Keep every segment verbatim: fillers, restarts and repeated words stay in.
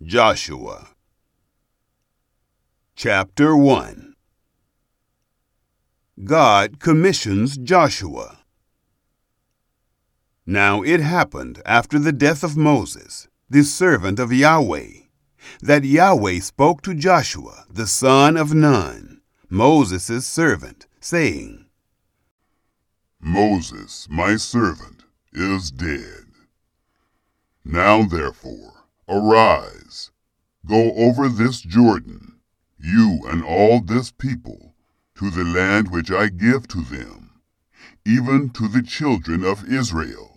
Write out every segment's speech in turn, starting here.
Joshua. Chapter one. God commissions Joshua. Now it happened after the death of Moses, the servant of Yahweh, that Yahweh spoke to Joshua, the son of Nun, Moses' servant, saying, Moses, my servant, is dead. Now therefore, arise, go over this Jordan, you and all this people, to the land which I give to them, even to the children of Israel.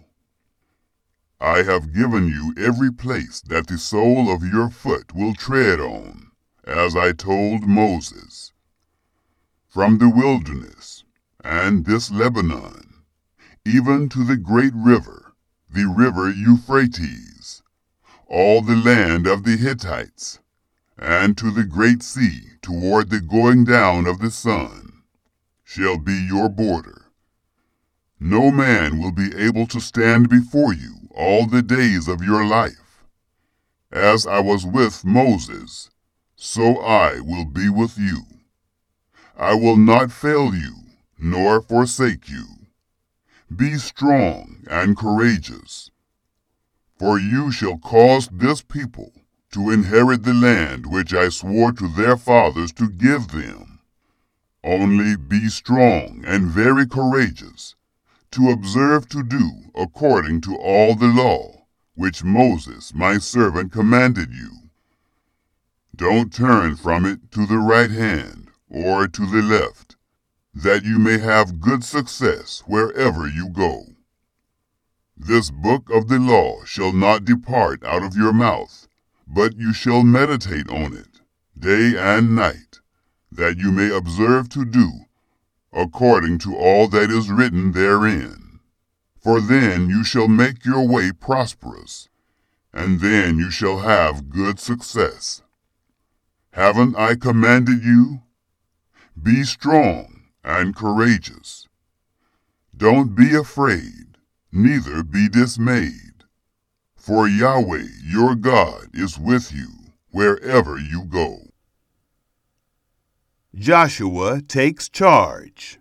I have given you every place that the sole of your foot will tread on, as I told Moses. From the wilderness, and this Lebanon, even to the great river, the river Euphrates, all the land of the Hittites, and to the great sea toward the going down of the sun, shall be your border. No man will be able to stand before you all the days of your life. As I was with Moses, so I will be with you. I will not fail you, nor forsake you. Be strong and courageous, for you shall cause this people to inherit the land which I swore to their fathers to give them. Only be strong and very courageous, to observe to do according to all the law which Moses my servant commanded you. Don't turn from it to the right hand or to the left, that you may have good success wherever you go. This book of the law shall not depart out of your mouth, but you shall meditate on it day and night, that you may observe to do according to all that is written therein. For then you shall make your way prosperous, and then you shall have good success. Haven't I commanded you? Be strong and courageous. Don't be afraid, neither be dismayed, for Yahweh your God is with you wherever you go. Joshua takes charge.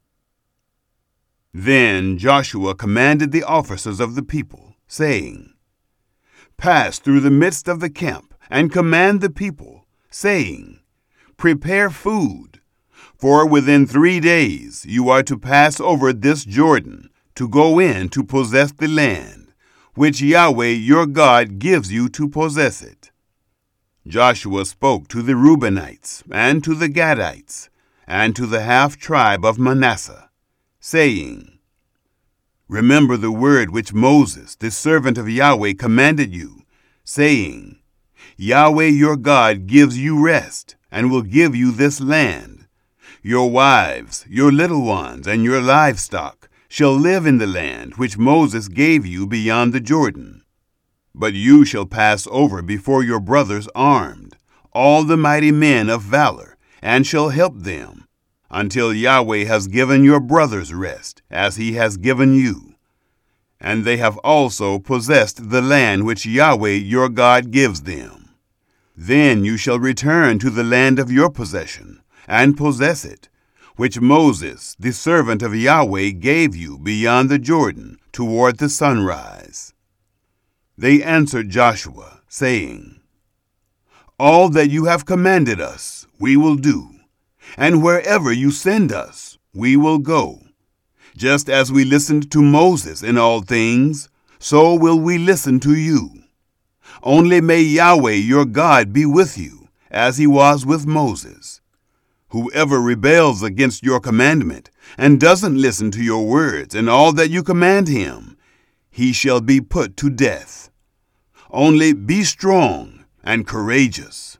Then Joshua commanded the officers of the people, saying, Pass through the midst of the camp, and command the people, saying, Prepare food, for within three days you are to pass over this Jordan, to go in to possess the land, which Yahweh your God gives you to possess it. Joshua spoke to the Reubenites, and to the Gadites, and to the half-tribe of Manasseh, saying, Remember the word which Moses, the servant of Yahweh, commanded you, saying, Yahweh your God gives you rest, and will give you this land. Your wives, your little ones, and your livestock shall live in the land which Moses gave you beyond the Jordan. But you shall pass over before your brothers armed, all the mighty men of valor, and shall help them, until Yahweh has given your brothers rest, as he has given you. And they have also possessed the land which Yahweh your God gives them. Then you shall return to the land of your possession, and possess it, which Moses, the servant of Yahweh, gave you beyond the Jordan, toward the sunrise. They answered Joshua, saying, All that you have commanded us, we will do, and wherever you send us, we will go. Just as we listened to Moses in all things, so will we listen to you. Only may Yahweh your God be with you, as he was with Moses. Whoever rebels against your commandment, and doesn't listen to your words and all that you command him, he shall be put to death. Only be strong and courageous.